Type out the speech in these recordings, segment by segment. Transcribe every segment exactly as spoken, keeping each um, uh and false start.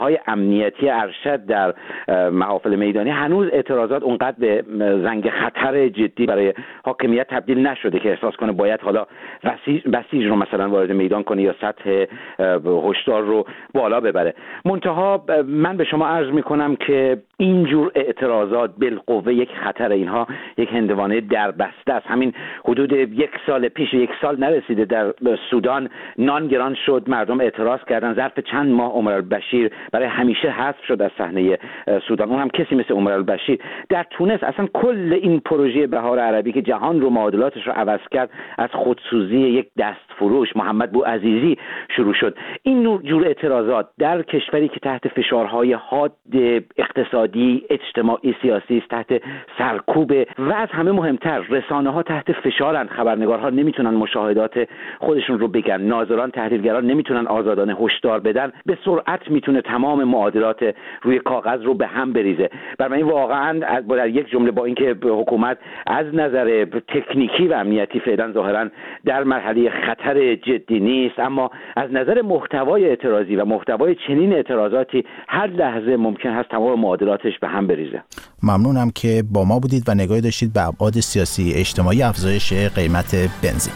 های امنیتی ارشد در محافل میدانی هنوز اعتراضات اونقدر به زنگ خطر جدی برای حاکمیت تبدیل نشده که احساس کنه باید حالا بسیج رو مثلا وارد میدان کنه یا سطح هشدار رو بالا ببره. منتها من به شما عرض میکنم که اینجور اعتراضات بالقوه یک خطر، اینها یک هندوانه دربسته است. همین حدود یک سال پیش، یک سال نرسیده، در سودان نان گران شد، مردم اعتراض کردن، ظرف چند ماه عمر البشیر برای همیشه حذف شد از صحنه سودان، اون هم کسی مثل عمر البشیر. در تونس اصلا کل این پروژه بهار عربی که جهان رو معادلاتش رو عوض کرد از خودسوزی یک دستفروش محمد بوعزیزی شروع شد. این نوع جور اعتراضات در کشوری که تحت فشارهای حاد اقتصادی، اجتماعی، سیاسی است، تحت سرکوب و از همه مهمتر رسانه‌ها تحت فشارن، خبرنگارها نمیتونن مشاهدات خودشون رو بگن، ناظران تحلیلگران نمیتونن آزادانه هشدار بدن، به سرعت میتونه تمام معادلات روی کاغذ رو به هم بریزه. برای این واقعا در یک جمله با اینکه حکومت از نظر تکنیکی و امنیتی فعلا ظاهرا در مرحله خطر جدی نیست، اما از نظر محتوای اعتراضی و محتوای چنین اعتراضاتی هر لحظه ممکن هست تمام معادلاتش به هم بریزه. ممنونم که با ما بودید و نگاهی داشتید به ابعاد سیاسی اجتماعی افزایش قیمت بنزین.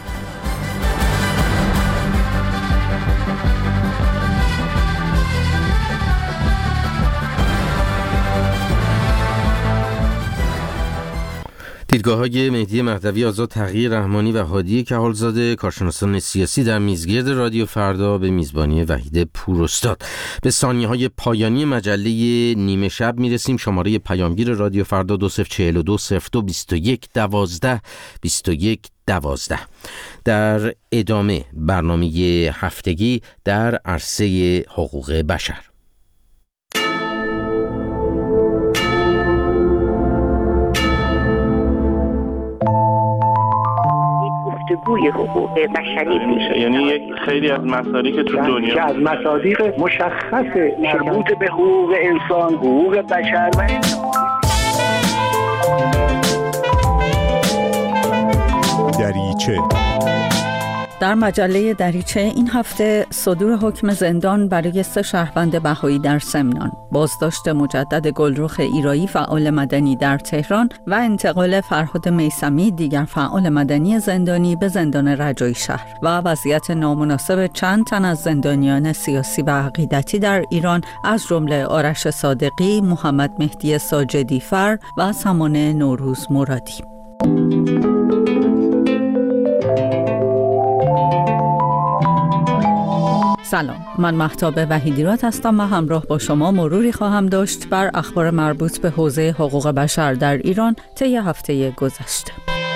دیدگاه‌های مهدی مهدوی، آزاد تقی، رحمانی و هادی کهالزاده، کارشناسان سیاسی در میزگرد رادیو فردا به میزبانی وحید پوراستاد. به ثانیه‌های پایانی مجله نیمه شب میرسیم. شماره پیامگیر رادیو فردا دو صفر چهل و دو صفر دو بیست و یک دوازده بیست و یک دوازده. در ادامه برنامه هفتگی در عرصه حقوق بشر. گفتگوی حقوق بشری میشه، یعنی یک خیلی از مصادیق تو دنیا که از مصادیق مشخص مربوط به حقوق انسان، حقوق بشر و دریچه. در مجله دریچه این هفته صدور حکم زندان برای سه شهروند بهایی در سمنان، بازداشت مجدد گلرخ ایرایی فعال مدنی در تهران و انتقال فرهاد میثمی دیگر فعال مدنی زندانی به زندان رجایی شهر و وضعیت نامناسب چند تن از زندانیان سیاسی و عقیدتی در ایران از جمله آرش صادقی، محمد مهدی ساجدی فر و سمان نوروز مرادی. سلام، من مهتاب وحیدیراد هستم و همراه با شما مروری خواهم داشت بر اخبار مربوط به حوزه حقوق بشر در ایران طی هفته گذشته.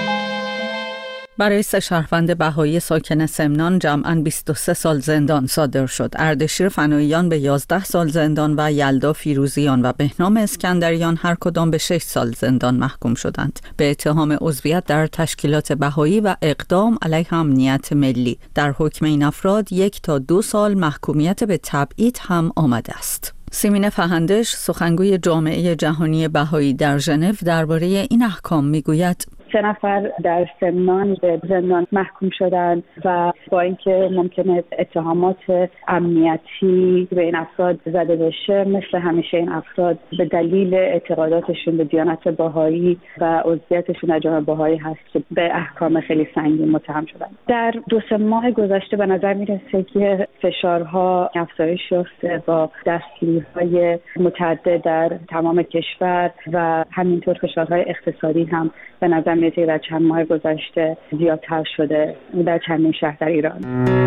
برای سه شهروند بهایی ساکن سمنان جمعاً بیست و سه سال زندان صادر شد. اردشیر فناییان به یازده سال زندان و یلدا فیروزیان و بهنام اسکندریان هر کدام به شش سال زندان محکوم شدند به اتهام عضویت در تشکیلات بهایی و اقدام علیه امنیت ملی. در حکم این افراد یک تا دو سال محکومیت به تبعید هم آمده است. سیمین فهندش، سخنگوی جامعه جهانی بهایی در ژنو، درباره این احکام میگوید: سه نفر در سمنان به زندان محکوم شدن و با اینکه ممکنه اتهامات امنیتی به این افراد زده بشه، مثل همیشه این افراد به دلیل اعتقاداتشون به دیانت بهایی و عضویتشون در جامعه بهایی هست که به احکام خیلی سنگین متهم شدن. در دو سه ماه گذشته به نظر میرسه که فشارها افزایش یافته با دستگیری‌های متعدد در تمام کشور و همینطور فشارهای اقتصادی هم به نظر میاد در چند ماه گذشته زیادتر شده در چندین شهر در ایران.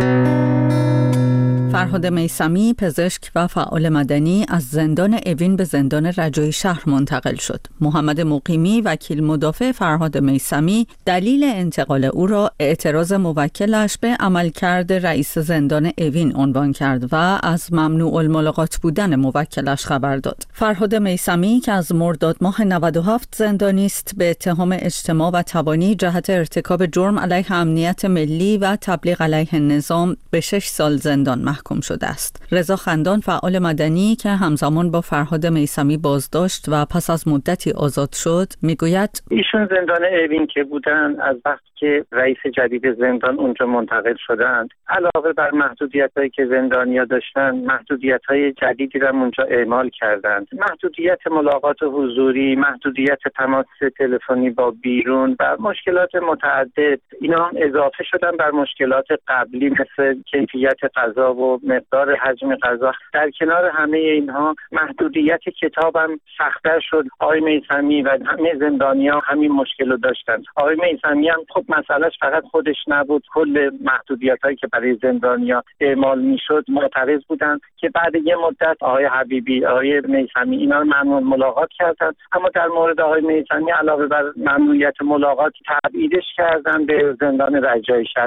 فرهاد میثمی، پزشک و فعال مدنی، از زندان اوین به زندان رجایی شهر منتقل شد. محمد مقیمی، وکیل مدافع فرهاد میثمی، دلیل انتقال او را اعتراض موکلش به عملکرد رئیس زندان اوین عنوان کرد و از ممنوع الملاقات بودن موکلش خبر داد. فرهاد میثمی که از مرداد ماه نود و هفت زندانی است، به اتهام اجتماع و تبانی جهت ارتکاب جرم علیه امنیت ملی و تبلیغ علیه نظام به شش سال زندان محکوم محکوم شده است. رضا خندان فعال مدنی که همزمان با فرهاد میثمی بازداشت و پس از مدتی آزاد شد میگوید ایشون زندان اوین که بودن، از وقتی که رئیس جدید زندان اونجا منتقل شدند، علاوه بر محدودیت‌هایی که زندانیا داشتن، محدودیت‌های جدیدی را اونجا اعمال کردند. محدودیت ملاقات حضوری، محدودیت تماس تلفنی با بیرون و مشکلات متعدد، اینا هم اضافه شدن بر مشکلات قبلی مثل کیفیت غذا و مقدار حجم غذا. در کنار همه اینها محدودیت کتابم سخت‌تر شد. آقای میثمی و همه زندانیا همین مشکل رو داشتن. آقای میثمی هم خب مسئلهش فقط خودش نبود، کل محدودیت‌هایی که برای زندانیا اعمال میشد معترض بودن که بعد یه مدت آقای حبیبی، آقای میثمی اینا رو ممنوع ملاقات کردن. اما در مورد آقای میثمی علاوه بر ممنوعیت ملاقات تبعیدش کردن به زندان رجایی شهر.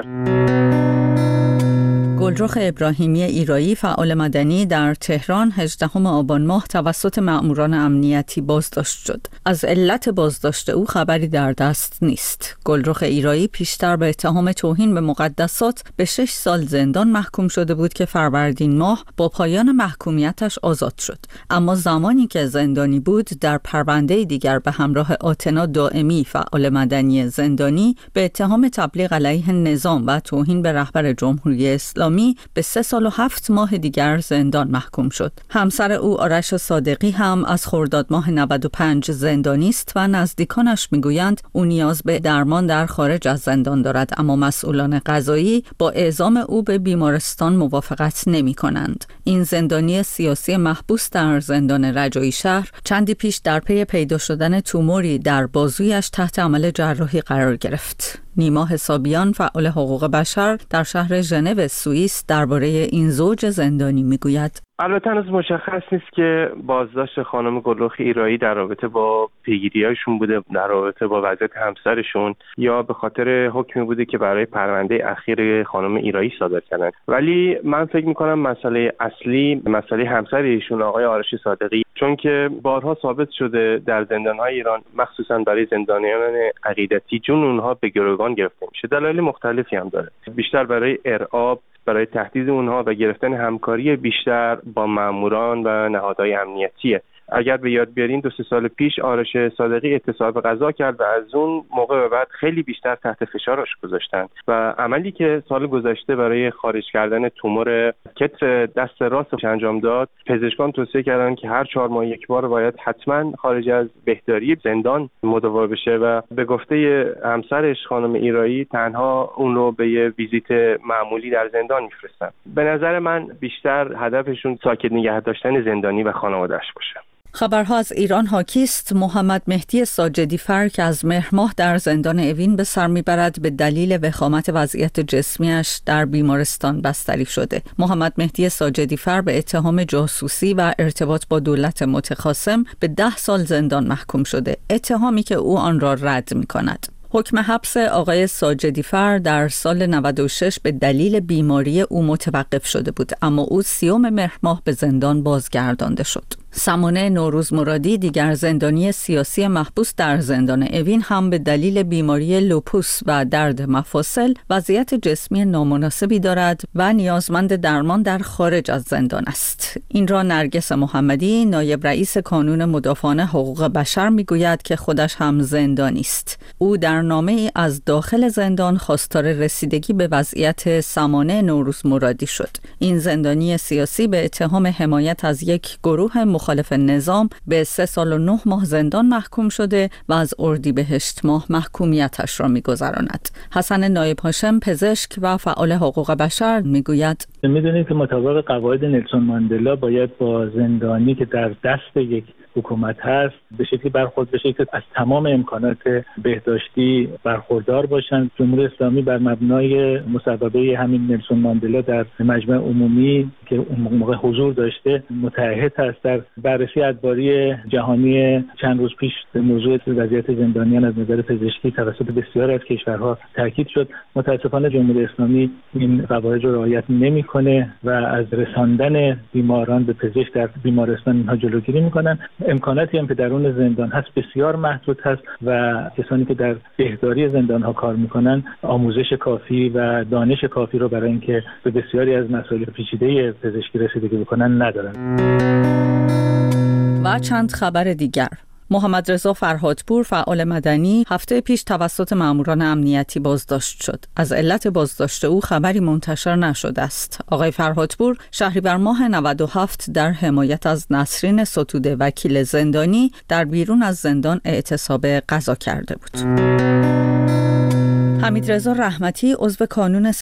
گلرخ ابراهیمی ایرایی فعال مدنی در تهران هجدهم آبان ماه توسط مأموران امنیتی بازداشت شد. از علت بازداشت او خبری در دست نیست. گلرخ ایرایی پیشتر به اتهام توهین به مقدسات به شش سال زندان محکوم شده بود که فروردین ماه با پایان محکومیتش آزاد شد. اما زمانی که زندانی بود در پرونده دیگر به همراه آتنا دائمی فعال مدنی زندانی به اتهام تبلیغ علیه نظام و توهین به رهبر جمهوری اسلامی به سه سال و هفت ماه دیگر زندان محکوم شد. همسر او آرش صادقی هم از خرداد ماه نود و پنج زندانی است و نزدیکانش میگویند او نیاز به درمان در خارج از زندان دارد، اما مسئولان قضایی با اعزام او به بیمارستان موافقت نمی کنند. این زندانی سیاسی محبوس در زندان رجایی شهر چندی پیش در پی پیدا شدن توموری در بازویش تحت عمل جراحی قرار گرفت. نیما حسابیان فعال حقوق بشر در شهر ژنو سوئیس درباره این زوج زندانی میگوید البته هنوز مشخص نیست که بازداشت خانم گلرخ ایرایی در رابطه با پیگیری‌هاشون بوده، در رابطه با وضعیت همسرشون، یا به خاطر حکمی بوده که برای پرونده اخیر خانم ایرایی صادر کردن. ولی من فکر می‌کنم مسئله اصلی مسئله همسر ایشون آقای آرش صادقی، چون که بارها ثابت شده در زندان‌های ایران مخصوصاً برای زندانیان عقیدتی جون اونها به گروگان گرفته میشه. دلایل مختلفی هم داره، بیشتر برای ارعاب، برای تهدید اونها و گرفتن همکاری بیشتر با ماموران و نهادهای امنیتیه. اگر به یاد بیارین دو سه سال پیش آرش صادقی اعتصاب غذا کرد و از اون موقع به بعد خیلی بیشتر تحت فشارش گذاشتن و عملی که سال گذشته برای خارج کردن تومور کتف دست راستش انجام داد، پزشکان توصیه کردن که هر چهار ماه یک بار باید حتما خارج از بهداری زندان مداوا بشه و به گفته همسرش خانم ایرایی تنها اون رو به یه ویزیت معمولی در زندان میفرستن. به نظر من بیشتر هدفشون ساکت نگه داشتن زندانی و خانواده‌اش باشه. خبرها از ایران حاکی است. محمد مهدی ساجدی فر که از مهر ماه در زندان اوین به سر میبرد به دلیل وخامت وضعیت جسمیش در بیمارستان بستری شده. محمد مهدی ساجدی فر به اتهام جاسوسی و ارتباط با دولت متخاصم به ده سال زندان محکوم شده، اتهامی که او آن را رد میکند. حکم حبس آقای ساجدی فر در سال نود و شش به دلیل بیماری او متوقف شده بود، اما او سیوم مهر ماه به زندان بازگردانده شد. سمانه نوروز مرادی دیگر زندانی سیاسی محبوس در زندان اوین هم به دلیل بیماری لوپوس و درد مفاصل وضعیت جسمی نامناسبی دارد و نیازمند درمان در خارج از زندان است. این را نرگس محمدی نایب رئیس کانون مدافعان حقوق بشر میگوید که خودش هم زندانی است. او در نامه‌ای از داخل زندان خواستار رسیدگی به وضعیت سمانه نوروز مرادی شد. این زندانی سیاسی به اتهام حمایت از یک گروه مخالف نظام به سه سال و نه ماه زندان محکوم شده و از اردیبهشت ماه محکومیتش را می‌گذراند. حسن نایب هاشم پزشک و فعال حقوق بشر میگوید می‌دونید که مطابق قواعد نلسون ماندلا باید با زندانی که در دست یک حکومت هست به شکلی برخورد بشه که از تمام امکانات بهداشتی برخوردار باشند. جمهوری اسلامی بر مبنای مصوبه همین نلسون ماندلا در مجمع عمومی که اون موقع حضور داشته متعهد هست در بررسی ادباری جهانی چند روز پیش به موضوع وضعیت زندانیان از نظر پزشکی توسط بسیاری از کشورها تاکید شد. متاسفانه جمهوری اسلامی این قواعد رو رعایت نمی‌کنه میکنه و از رساندن بیماران به پزشک در بیمارستان اینها جلوگیری میکنن. امکاناتی هم که درون زندان هست بسیار محدود هست و کسانی که در بهداری زندان ها کار میکنن آموزش کافی و دانش کافی رو برای اینکه به بسیاری از مسائل پیچیده پزشکی رسیدگی بکنن ندارن. و چند خبر دیگر. محمد رضا فرهادپور فعال مدنی هفته پیش توسط ماموران امنیتی بازداشت شد. از علت بازداشت او خبری منتشر نشده است. آقای فرهادپور شهریور ماه نود و هفت در حمایت از نسرین ستوده وکیل زندانی در بیرون از زندان اعتصاب غذا کرده بود. حمیدرضا رحمتی عضو کانون